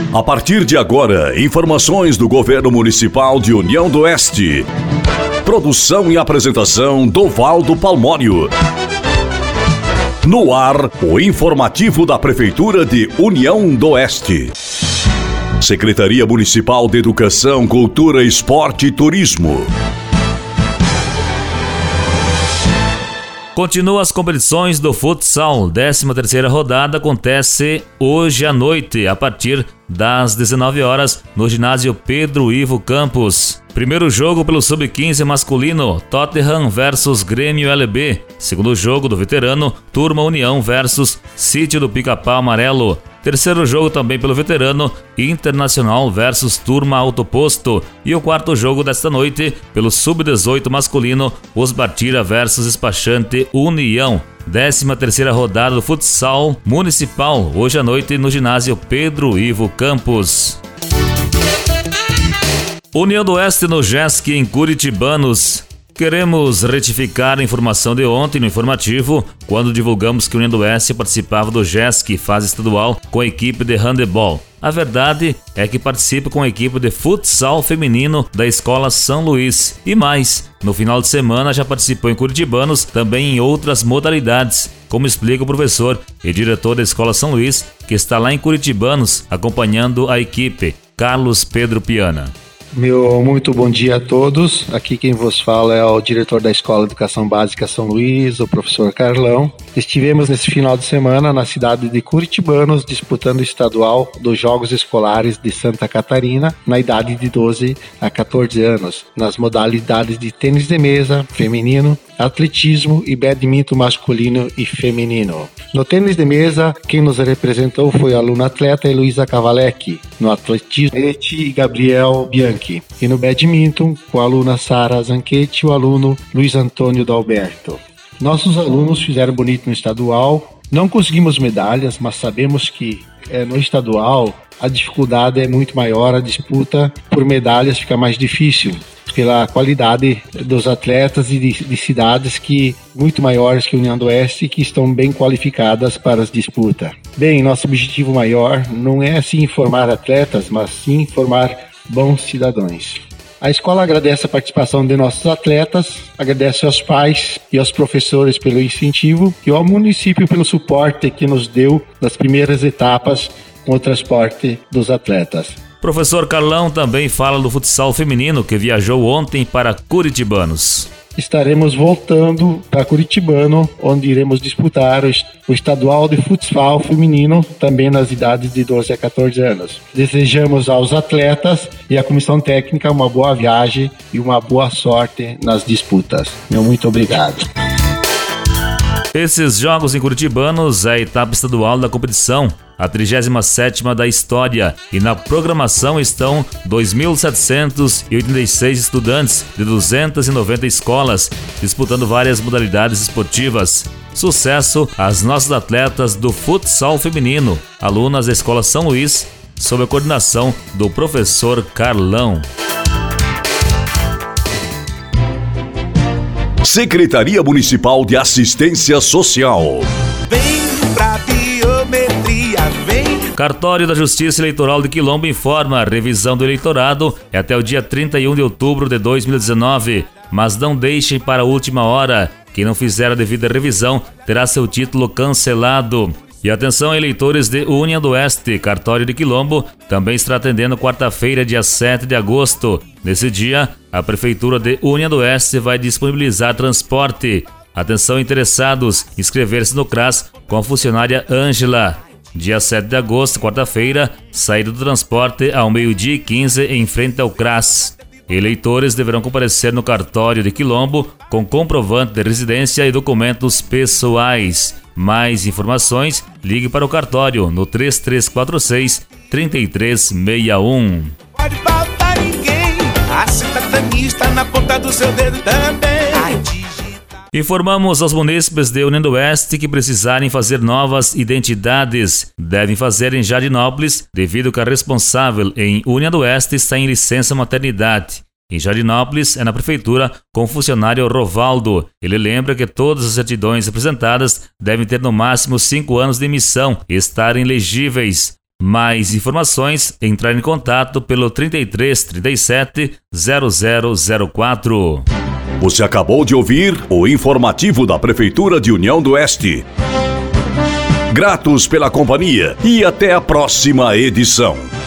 A partir de agora, informações do Governo Municipal de União do Oeste. Produção e apresentação Dovaldo Palmório. No ar, o informativo da Prefeitura de União do Oeste. Secretaria Municipal de Educação, Cultura, Esporte e Turismo. Continuam as competições do futsal. 13ª rodada acontece hoje à noite, a partir das 19 horas, no ginásio Pedro Ivo Campos. Primeiro jogo pelo Sub-15 masculino, Tottenham versus Grêmio LB. Segundo jogo do veterano, Turma União versus Sítio do Pica-Pau Amarelo. Terceiro jogo também pelo veterano, Internacional versus Turma Autoposto. E o quarto jogo desta noite, pelo Sub-18 masculino, Osbartira versus Despachante União. 13ª rodada do futsal municipal, hoje à noite no ginásio Pedro Ivo Campos. União do Oeste no GESC em Curitibanos. Queremos retificar a informação de ontem no informativo, quando divulgamos que a União do Oeste participava do GESC fase estadual com a equipe de handebol. A verdade é que participa com a equipe de futsal feminino da Escola São Luís. E mais, no final de semana já participou em Curitibanos, também em outras modalidades, como explica o professor e diretor da Escola São Luís, que está lá em Curitibanos acompanhando a equipe, Carlos Pedro Piana. Muito bom dia a todos. Aqui quem vos fala é o diretor da Escola de Educação Básica São Luís, o professor Carlão. Estivemos nesse final de semana na cidade de Curitibanos disputando o estadual dos Jogos Escolares de Santa Catarina na idade de 12 a 14 anos, nas modalidades de tênis de mesa feminino, atletismo e badminton masculino e feminino. No tênis de mesa, quem nos representou foi a aluna atleta Heloísa Cavalec, no atletismo e Gabriel Bianchi, e no badminton com a aluna Sara Zanchetti e o aluno Luiz Antônio Dalberto. Nossos alunos fizeram bonito no estadual, não conseguimos medalhas, mas sabemos que no estadual a dificuldade é muito maior, a disputa por medalhas fica mais difícil, pela qualidade dos atletas e de cidades que muito maiores que a União do Oeste, que estão bem qualificadas para as disputas. Bem, nosso objetivo maior não é assim formar atletas, mas sim formar bons cidadãos. A escola agradece a participação de nossos atletas, agradece aos pais e aos professores pelo incentivo e ao município pelo suporte que nos deu nas primeiras etapas com o transporte dos atletas. Professor Carlão também fala do futsal feminino que viajou ontem para Curitibanos. Estaremos voltando para Curitibano, onde iremos disputar o estadual de futsal feminino, também nas idades de 12 a 14 anos. Desejamos aos atletas e à comissão técnica uma boa viagem e uma boa sorte nas disputas. Muito obrigado. Esses jogos em Curitibanos é a etapa estadual da competição, a 37ª da história, e na programação estão 2.786 estudantes de 290 escolas, disputando várias modalidades esportivas. Sucesso às nossas atletas do futsal feminino, alunas da Escola São Luís, sob a coordenação do professor Carlão. Secretaria Municipal de Assistência Social. Vem pra biometria, vem. Cartório da Justiça Eleitoral de Quilombo informa: a revisão do eleitorado é até o dia 31 de outubro de 2019, mas não deixem para a última hora. Quem não fizer a devida revisão terá seu título cancelado. E atenção, eleitores de União do Oeste, Cartório de Quilombo também estará atendendo quarta-feira, dia 7 de agosto. Nesse dia, a Prefeitura de União do Oeste vai disponibilizar transporte. Atenção, interessados, inscrever-se no CRAS com a funcionária Ângela. Dia 7 de agosto, quarta-feira, saída do transporte ao 12h15 em frente ao CRAS. Eleitores deverão comparecer no Cartório de Quilombo com comprovante de residência e documentos pessoais. Mais informações, ligue para o cartório no 3346-3361. Pode faltar ninguém, a cidadania está na ponta do seu dedo também. Informamos aos munícipes de União do Oeste que precisarem fazer novas identidades. Devem fazer em Jardinópolis, devido que a responsável em União do Oeste está em licença maternidade. Em Jardinópolis, é na prefeitura com o funcionário Rovaldo. Ele lembra que todas as certidões apresentadas devem ter no máximo 5 anos de emissão e estarem legíveis. Mais informações, entrar em contato pelo 33 37 0004. Você acabou de ouvir o informativo da Prefeitura de União do Oeste. Gratos pela companhia e até a próxima edição.